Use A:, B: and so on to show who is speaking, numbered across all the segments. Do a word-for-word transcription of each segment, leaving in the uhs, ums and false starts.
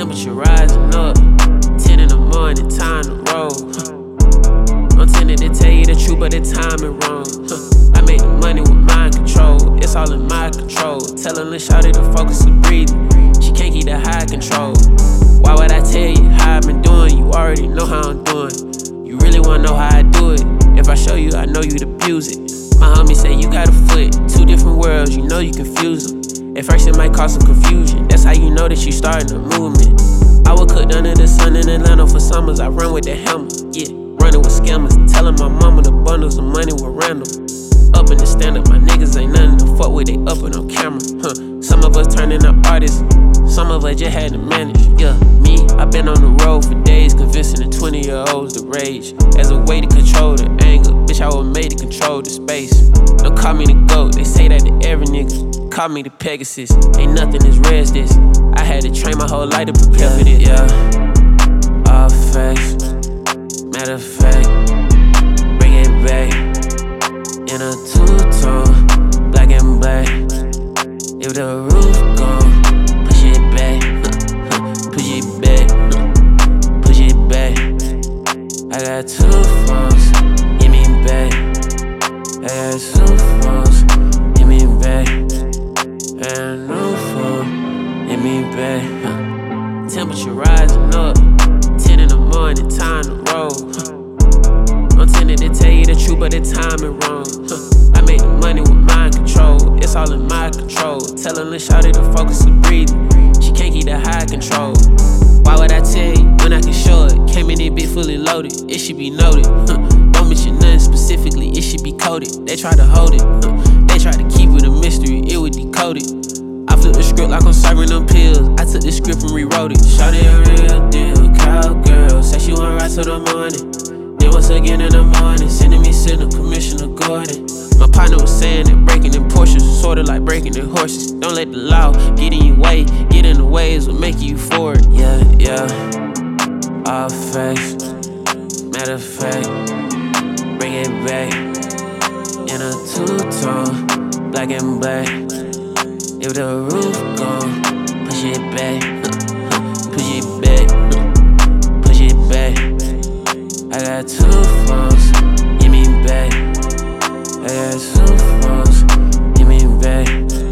A: Temperature rising up, ten in the morning, time to roll. Huh. I'm tempted to tell you the truth, but the timing wrong. Huh. I made the money with mind control, it's all in my control. Telling the shawty to focus on breathing, she can't keep the high control. Why would I tell you how I've been doing? You already know how I'm doing. You really wanna know how I do it? If I show you, I know you'd abuse it. My homie say you got a foot, two different worlds, you know you confuse them. At first it might cause some confusion, that's how you know that you starting a movement. I was cooked under the sun in Atlanta for summers, I run with the hammer, yeah, running with scammers. Telling my mama the bundles of money were random. Up in the stand-up, my niggas ain't nothing to fuck with, they up and on camera, huh. Some of us turning up artists, some of us just had to manage, yeah. Me, I been on the road for days, convincing the twenty-year-olds to rage. As a way to control the anger, bitch, I was made to control the space. Don't call me the GOAT, they say that to every nigga. Call me the Pegasus, ain't nothing as rare as this. I had to train my whole life to prepare yeah, for this. Yeah, all facts, matter of fact, bring it back. In a two-tone, black and black. If the roof gone, push it back, push it back, push it back. I got two phones, give me back. I got two phones, give me back. And no phone, give me back. Huh. Temperature rising up, ten in the morning, time to roll. Huh. I'm tempted to tell you the truth, but the timing wrong. Huh. I made the money with mind control, it's all in my control. Telling the shawty to focus on breathing, she can't keep the high control. Why would I tell you when I can show it? Came in it bit fully loaded, it should be noted. Huh. Don't mention nothing specifically, it should be coded. They try to hold it, huh. They try to keep it a mystery, it was decoded. I flipped the script like I'm serving them pills. I took the script and rewrote it. Shawty a real deal, cowgirl. Say she wanna ride till the morning. Then once again in the morning, sending me signal, Commissioner Gordon. My partner was saying that breaking in Porsches sorta like breaking in horses. Don't let the law get in your way, get in the ways will make you forward. Yeah, yeah, all facts, matter of fact, bring it back. In a two-tone, black and black. If the roof gone, push it back, push it back, push it back. I got two phones, give me back. I got two phones, give me back.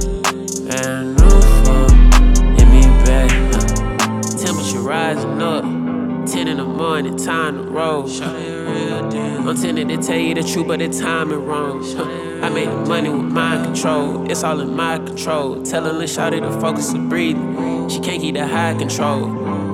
A: And no phone, give me back. Temperature rising up, ten in the morning, time to roll. I'm tempted to tell you the truth, but the timing wrong. I made the money with mind control, it's all in my control. Telling the shawty to focus on breathing, she can't keep the high control.